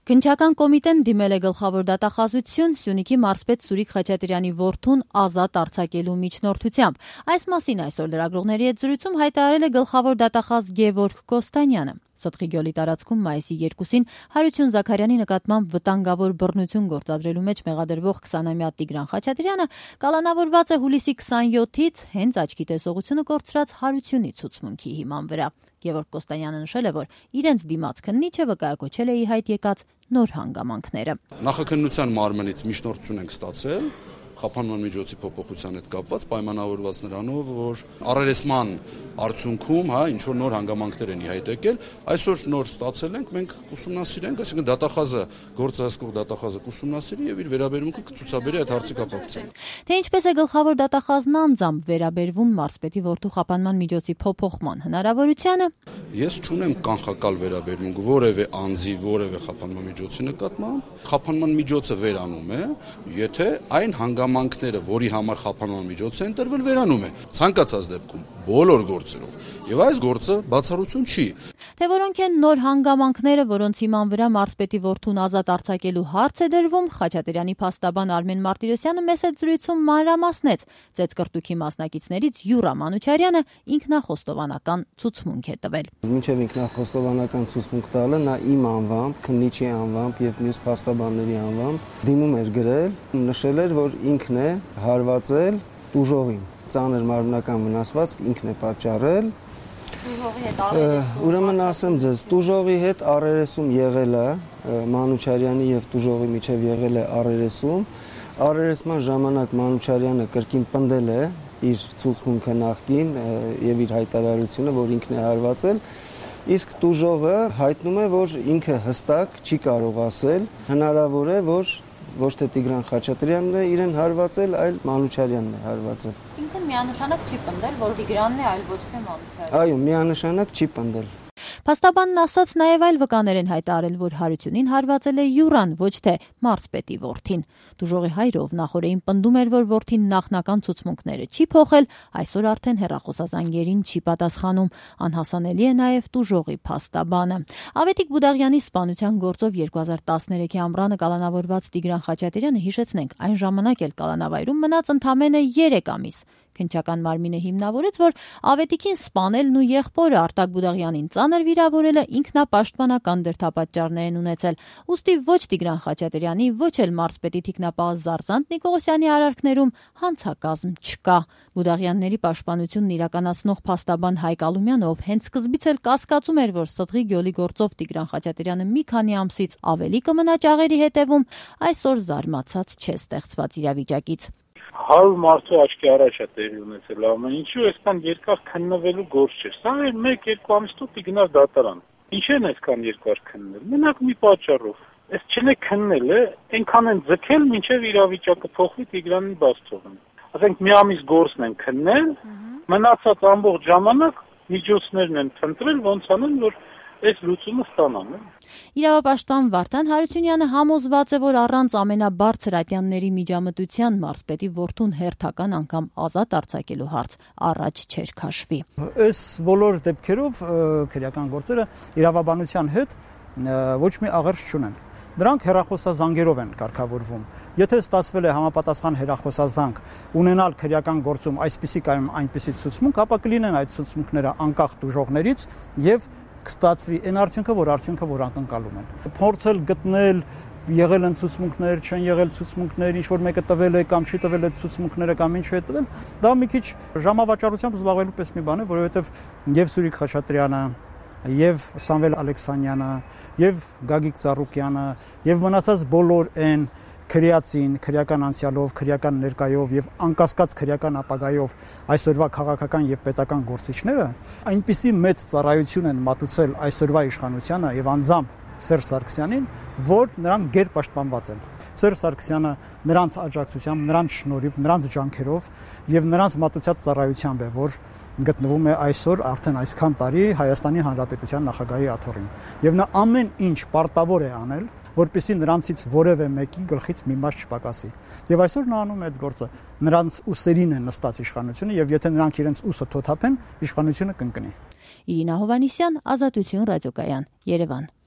Քննչական կոմիտեն դիմել է գլխավոր դատախազություն Սյունիքի մարզպետ Սուրիկ Խաչատրյանի որդուն ազատ արձակելու միջնորդությամբ։ Այս մասին այսօր լրագրողների հետ զրույցում հայտարարել է գլխավոր դատախազ Գևորգ Կոստանյանը։ Ստղի գյուղի տարածքում մայիսի 2-ին Հարություն Զաքարյանի նկատմամբ վտանգավոր բռնություն գործադրելու մեջ մեղադրվող 20-ամյա Տիգրան Խաչատրյանը կալանավորված է հուլիսի 27-ից հենց աչքի տեսողությունը կորցրած Հարությունի ցուցմունքի հիման վրա։ Գևորգ Կոստանյանը նշել է, որ իրենց դիմաց քննիչը վկայակոչել է ի հայտ եկած նոր հանգամանքները։ Նախաքննության մարմնից միջնորդություն ենք ստացել խափանման միջոցի փոփոխության հետ կապված, պայմանավորված նրանով, որ առերեսման արդյունքում, ինչ որ նոր հանգամանքներ են ի հայտ եկել, այսօր նոր ստացել ենք, մենք ուսումնասիրենք, այսինքն դատախազը, գործահսկող դատախազը կուսումնասիրի եւ իր վերաբերմունքը կցուցաբերի այդ հարցի կապակցությամբ։ Թե ինչպես է գլխավոր դատախազն անձամբ վերաբերվում մարզպետի որդու խափանման միջոցի փոփոխման հնարավորությանը, ես չունեմ կանխակալ վերաբերմունք որևէ անձի, որևէ խափանման միջոցի նկատմամբ, խափանման միջոցը վերանում է, եթե այն հանգամանքները, որի համար խափանման միջոց է ընտրվել, վերանում է ցանկացած դեպքում բոլոր գործերով եւ այս գործը բացառություն չի։ Թե որոնք են նոր հանգամանքները, որոնց հիման վրա մարզպետի որդուն ազատ արձակելու հարց է դրվում, Խաչատրյանի փաստաբան Արմեն Մարտիրոսյանը մեծ զրույցում մանրամասնեց։ Ծեծկրտուքի մասնակիցներից Յուրա Մանուչարյանը ինքնախոստովանական ցուցմունք է տվել։ Մինչև ինքնախոստովանական ցուցմունք տալը նա իմ անվամբ, քննիչի անվամբ եւ մյուս փաստաբանների անվամբ դիմում էր գրել, նշել էր, որ ինքն է հարվածել տուժողին, ծանր մարմնական վնասվածք ինքն է պատճառել։ Տուժողի հետ առերեսում։ Ուրեմն ասեմ ձեզ, տուժողի հետ առերեսում եղել է, Մանուչարյանի եւ տուժողի միջև եղել է առերեսում։ Առերեսման ժամանակ Մանուչարյանը կրկին պնդել է իր ցուցմունքը նախկին եւ իր հայտարարությունը, որ ինքն է հարվածել, իսկ տուժողը հայտնում է, որ ինքը հստակ չի կարող ասել, հնարավոր է, որ ոչ թե Տիգրան Խաչատրյանն է իրեն հարվածել, այլ Մանուչարյանն է հարվածել։ Այսինքն միանշանակ չի պնդել, որ Տիգրանն է, այլ ոչ թե Մանուչարյանը։ Այո, միանշանակ չի պնդել։ Փաստաբանն ասաց նաև այլ վկաներ են հայտարարել, որ Հարությունին հարվածել է Յուրան, ոչ թե մարզպետի որդին։ Տուժողի հայրը, ով նախորդին պնդում էր, որ որդին նախնական ցուցմունքները չի փոխել, այսօր արդեն հեռախոսազանգերին չի պատասխանում։ Անհասանելի է նաև տուժողի փաստաբանը։ Ավետիք Բուդաղյանի սպանության գործով 2013-ի ամռանը կալանավորված Տիգրան Խաչատրյանը, հիշեցնենք, այն ժամանակ էլ կալանավայրում մնաց ընդամենը 3 ամիս։ Քննչական մարմինը հիմնավորեց, որ Ավետիքին սպանելն ու եղբորը Արտակ Բուդաղյանին ծանր վիրավորելը ինքնապաշտպանական դրդապատճառներ են ունեցել։ Ուստի ոչ Տիգրան Խաչատրյանի, ոչ էլ մարզպետի թիկնապահ Զարզանտ Նիկողոսյանի արարքներում հանցակազմ չկա։ Բուդաղյանների պաշտպանությունն իրականացնող փաստաբան Հայկ Ալումյանը, ով հենց սկզբից էլ կասկածում էր, որ Ստղի գյուղի գործով Տիգրան Խաչատրյանը մի քանի ամսից ավելի կմնա ճաղերի հետևում, այսօր զարմացած չէ ստեղծված իրավիճակից։ Հալ մարդու աչքի առաջ է տեղի ունեցել ամեն ինչու այսքան երկար քննվելու գործ չէ։ Սա էր 1-2 ամիս տուտ գնաց դատարան։ Ինչ են այսքան երկար քննել։ Մենակ մի պատճառով։ Այս չեն քննել է, այնքան են ձգել, մինչև իրավիճակը փոխվի Տիգրանին բաց թողնի։ Ասենք մի ամիս գործն են քննել, մնացած ամբողջ ժամանակ միջոցներն են փնտրել, ոնց անեն, որ այս լուծումը ստանան։ Իրավապաշտպան Վարդան Հարությունյանը համոզված է, որ առանց ամենաբարձր ատյանների միջամտության մարզպետի որդուն հերթական անգամ ազատ արձակելու հարց առաջ չէր քաշվի։ Այս բոլոր դեպքերով քրեական գործերը իրավաբանության հետ ոչ մի աղերս չունեն։ Դրանք հեռախոսազանգերով են կարգավորվում։ Եթե ստացվել է համապատասխան հեռախոսազանգ ունենալ քրեական գործում այսպիսի կամ այնպիսի ցուցմունք, ապա կլինեն այդ ցուցմունքները անկախ տուժողներից եւ կստացվի այն արդյունքը, որ ակնկալում են։ Փորձել գտնել եղել են ցուցմունքներ, չեն եղել ցուցմունքներ, ինչ որ մեկը տվել է կամ չի տվել այդ ցուցմունքները կամ ինչու է տվել, դա մի քիչ ժամավաճառությամբ զբաղվելու պես մի բան է, որովհետեւ եւ Սուրիկ Խաչատրյանը, եւ Սամվել Ալեքսանյանը, եւ Գագիկ Ծառուկյանը, եւ մնացած բոլոր այն քրեացին, քրեական անցյալով, քրեական ներկայով եւ անկասկած քրեական ապագայով այսօրվա քաղաքական եւ պետական գործիչները այնպիսի մեծ ծառայություն են մատուցել այսօրվա իշխանությանը եւ անձամբ Սերժ Սարգսյանին, որ նրանք գերպաշտպանված են։ Սերժ Սարգսյանը նրանց աջակցությամբ, նրանց շնորհիվ, նրանց ջանքերով եւ նրանց մատուցած ծառայությամբ է, որ գտնվում է այսօր արդեն այսքան տարի Հայաստանի Հանրապետության նախագահի աթոռին։ Եվ նա ամեն ինչ պարտավոր է անել, որպեսզի նրանցից որևէ մեկի գլխից մի մաս չպակասի։ Եվ այսօր նա անում է այդ գործը։ Նրանց ուսերին է նստած իշխանությունը, եւ եթե նրանք իրենց ուսը թոթափեն, իշխանությունը կընկնի։ Իրինա Հովանիսյան, Ազատություն ռադիոկայան, Երևան։